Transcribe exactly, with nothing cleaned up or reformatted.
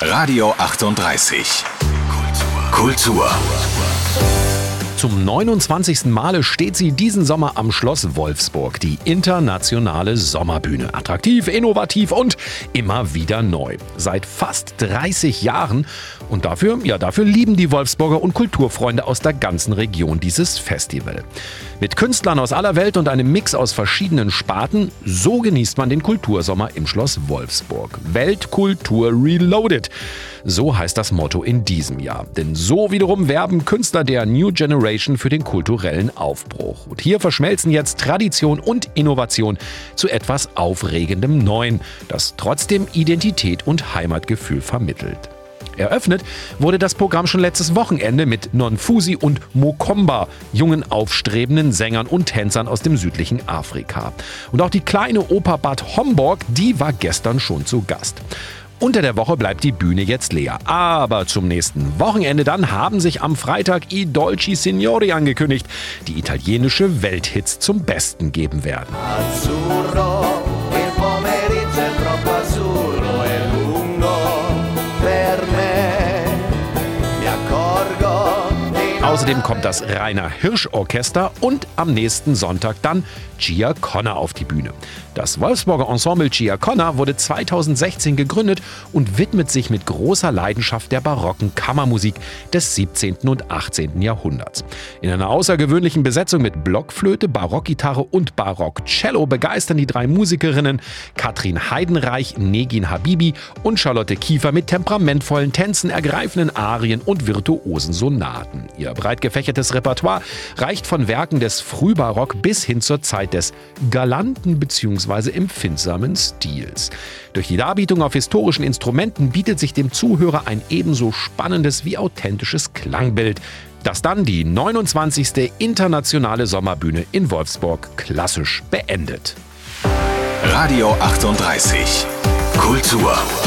Radio achtunddreißig. Kultur. Zum neunundzwanzigsten Male steht sie diesen Sommer am Schloss Wolfsburg, die internationale Sommerbühne. Attraktiv, innovativ und immer wieder neu. Seit fast dreißig Jahren. Und dafür, ja, dafür lieben die Wolfsburger und Kulturfreunde aus der ganzen Region dieses Festival. Mit Künstlern aus aller Welt und einem Mix aus verschiedenen Sparten, so genießt man den Kultursommer im Schloss Wolfsburg. Weltkultur Reloaded. So heißt das Motto in diesem Jahr. Denn so wiederum werben Künstler der New Generation für den kulturellen Aufbruch. Und hier verschmelzen jetzt Tradition und Innovation zu etwas Aufregendem Neuen, das trotzdem Identität und Heimatgefühl vermittelt. Eröffnet wurde das Programm schon letztes Wochenende mit Nonfusi und Mokomba, jungen aufstrebenden Sängern und Tänzern aus dem südlichen Afrika. Und auch die kleine Oper Bad Homburg, die war gestern schon zu Gast. Unter der Woche bleibt die Bühne jetzt leer. Aber zum nächsten Wochenende dann haben sich am Freitag I Dolci Signori angekündigt, die italienische Welthits zum Besten geben werden. Azzurro, il pomeriggio è troppo azzurro e lungo per me. Mi accorgo di Außerdem kommt das Rainer Hirsch Orchester und am nächsten Sonntag dann Giaconna auf die Bühne. Das Wolfsburger Ensemble Giaconna wurde zweitausendsechzehn gegründet und widmet sich mit großer Leidenschaft der barocken Kammermusik des siebzehnten und achtzehnten Jahrhunderts. In einer außergewöhnlichen Besetzung mit Blockflöte, Barockgitarre und Barockcello begeistern die drei Musikerinnen Katrin Heidenreich, Negin Habibi und Charlotte Kiefer mit temperamentvollen Tänzen, ergreifenden Arien und virtuosen Sonaten. Ihr breit gefächertes Repertoire reicht von Werken des Frühbarock bis hin zur Zeit des galanten bzw. empfindsamen Stils. Durch die Darbietung auf historischen Instrumenten bietet sich dem Zuhörer ein ebenso spannendes wie authentisches Klangbild, das dann die neunundzwanzigste internationale Sommerbühne in Wolfsburg klassisch beendet. Radio achtunddreißig. Kultur.